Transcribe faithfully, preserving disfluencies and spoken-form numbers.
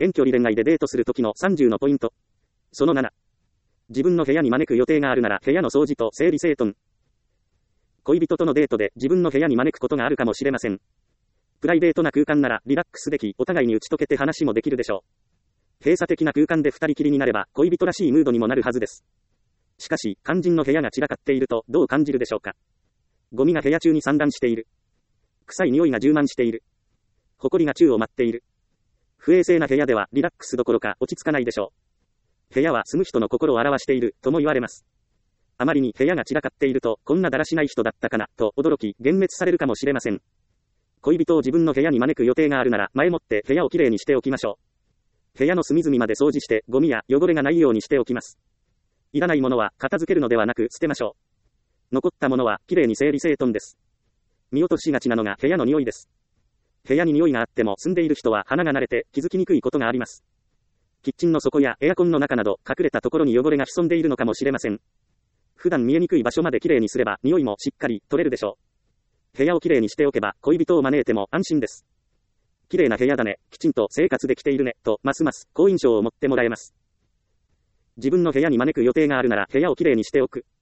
遠距離恋愛でデートするときのさんじゅうのポイント。そのなな。自分の部屋に招く予定があるなら部屋の掃除と整理整頓。恋人とのデートで自分の部屋に招くことがあるかもしれません。プライベートな空間ならリラックスでき、お互いに打ち解けて話もできるでしょう。閉鎖的な空間で二人きりになれば恋人らしいムードにもなるはずです。しかし、肝心の部屋が散らかっているとどう感じるでしょうか。ゴミが部屋中に散乱している。臭い匂いが充満している。埃が宙を舞っている。不衛生な部屋ではリラックスどころか落ち着かないでしょう。部屋は住む人の心を表しているとも言われます。あまりに部屋が散らかっていると、こんなだらしない人だったかなと驚き幻滅されるかもしれません。恋人を自分の部屋に招く予定があるなら前もって部屋をきれいにしておきましょう。部屋の隅々まで掃除してゴミや汚れがないようにしておきます。いらないものは片付けるのではなく捨てましょう。残ったものはきれいに整理整頓です。見落としがちなのが部屋の匂いです。部屋に匂いがあっても住んでいる人は鼻が慣れて気づきにくいことがあります。キッチンの底やエアコンの中など隠れたところに汚れが潜んでいるのかもしれません。普段見えにくい場所まできれいにすれば匂いもしっかり取れるでしょう。部屋をきれいにしておけば恋人を招いても安心です。きれいな部屋だね、きちんと生活できているねとますます好印象を持ってもらえます。自分の部屋に招く予定があるなら部屋をきれいにしておく。